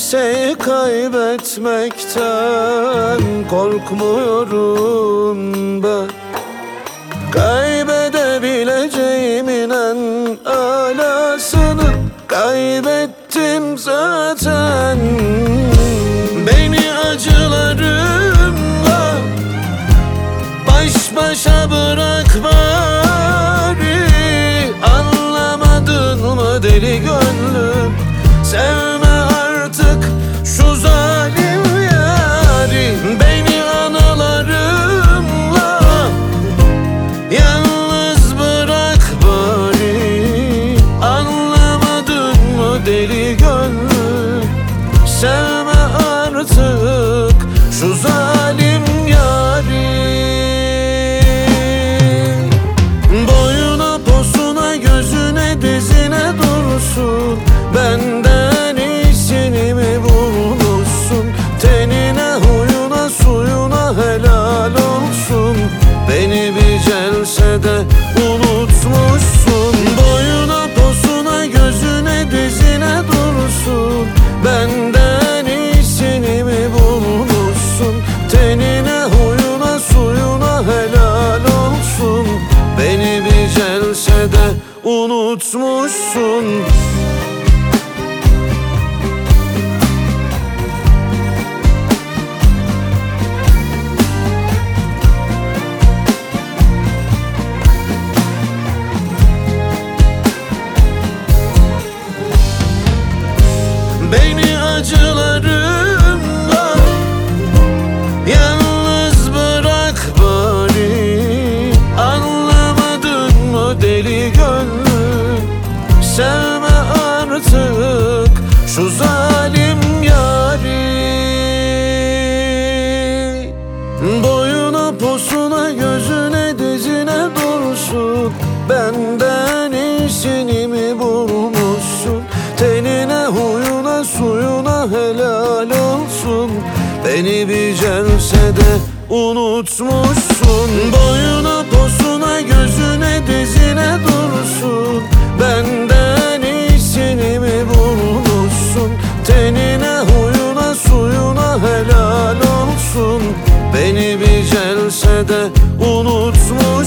kimseyi kaybetmekten korkmuyorum ben. Kaybedebileceğimin en alasını kaybettim zaten. Beni acılarımla baş başa bırak bari. Anlamadın mı deli gönlüm? Sevme artık şu zalim yari. Beni anılarımla yalnız bırak bari. Anlamadın mı deli gönlüm? Sevme artık şu zalim yari. Boyuna posuna gözüne dizine dursun, benden iyisini mi bulmuşsun? Tenine huyuna suyuna helal olsun, beni bir celsede unutmuşsun. Boyuna posuna gözüne dizine dursun, benden iyisini mi bulmuşsun? Tenine huyuna suyuna helal olsun, beni bir celsede unutmuşsun. Beni acılarımla yalnız bırak bari. Anlamadın mı deli gönlüm? Sevme artık şu zalim yari. Boyuna posuna gözüne dizine dursun, benden iyisini mi bulmuşsun? Tenine huyuna suyuna helal olsun, beni bir celsede unutmuşsun. Boyuna posuna gözüne dizine dursun, benden iyisini mi bulmuşsun? Tenine huyuna suyuna helal olsun, beni bir celsede unutmuşsun.